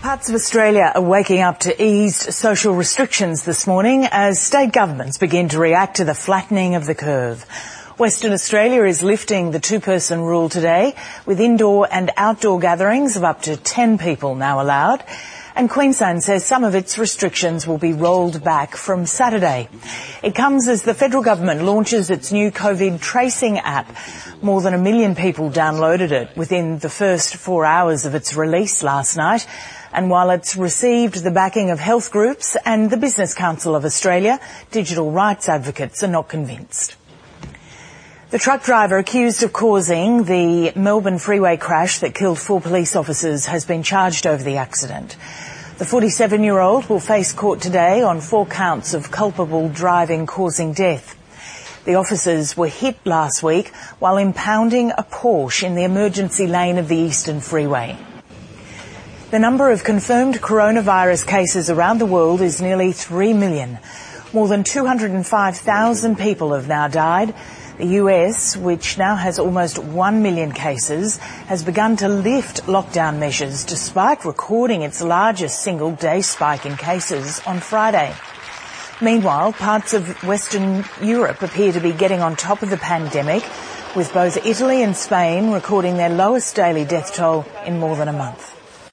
Parts of Australia are waking up to eased social restrictions this morning as state governments begin to react to the flattening of the curve. Western Australia is lifting the two-person rule today, with indoor and outdoor gatherings of up to 10 people now allowed. And Queensland says some of its restrictions will be rolled back from Saturday. It comes as the federal government launches its new COVID tracing app. More than 1 million people downloaded it within the first 4 hours of its release last night. And while it's received the backing of health groups and the Business Council of Australia, digital rights advocates are not convinced. The truck driver accused of causing the Melbourne freeway crash that killed 4 police officers has been charged over the accident. The 47-year-old will face court today on 4 counts of culpable driving causing death. The officers were hit last week while impounding a Porsche in the emergency lane of the Eastern Freeway. The number of confirmed coronavirus cases around the world is nearly 3 million. More than 205,000 people have now died. The US, which now has almost 1 million cases, has begun to lift lockdown measures despite recording its largest single-day spike in cases on Friday. Meanwhile, parts of Western Europe appear to be getting on top of the pandemic, with both Italy and Spain recording their lowest daily death toll in more than a month.